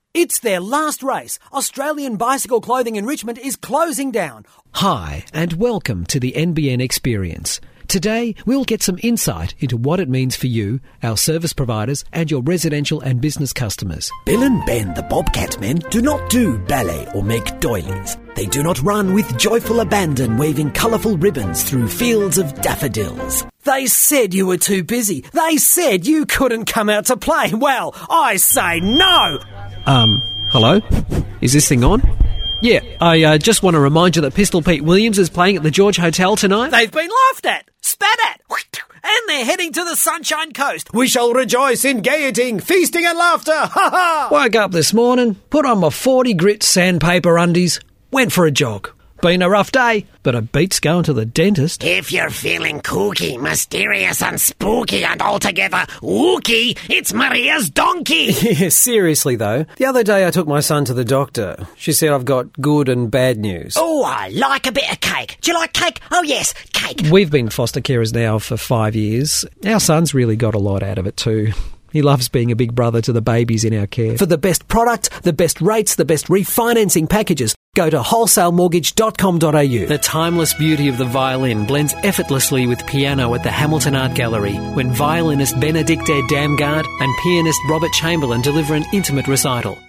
It's their last race. Australian Bicycle Clothing in Richmond is closing down. Hi, and welcome to the NBN Experience. Today, we'll get some insight into what it means for you, our service providers, and your residential and business customers. Bill and Ben, the Bobcat men, do not do ballet or make doilies. They do not run with joyful abandon, waving colourful ribbons through fields of daffodils. They said you were too busy. They said you couldn't come out to play. Well, I say no! Hello? Is this thing on? Yeah, I just want to remind you that Pistol Pete Williams is playing at the George Hotel tonight. They've been laughed at, spat at, and they're heading to the Sunshine Coast. We shall rejoice in gaieting, feasting and laughter, ha ha! Woke up this morning, put on my 40 grit sandpaper undies, went for a jog. Been a rough day, but it beats going to the dentist. If you're feeling kooky, mysterious and spooky and altogether wooky, it's Maria's donkey. Yeah, seriously though. The other day I took my son to the doctor. She said I've got good and bad news. Oh, I like a bit of cake. Do you like cake? Oh yes, cake. We've been foster carers now for 5 years. Our son's really got a lot out of it too. He loves being a big brother to the babies in our care. For the best product, the best rates, the best refinancing packages, go to wholesalemortgage.com.au. The timeless beauty of the violin blends effortlessly with piano at the Hamilton Art Gallery when violinist Benedicte Damgard and pianist Robert Chamberlain deliver an intimate recital.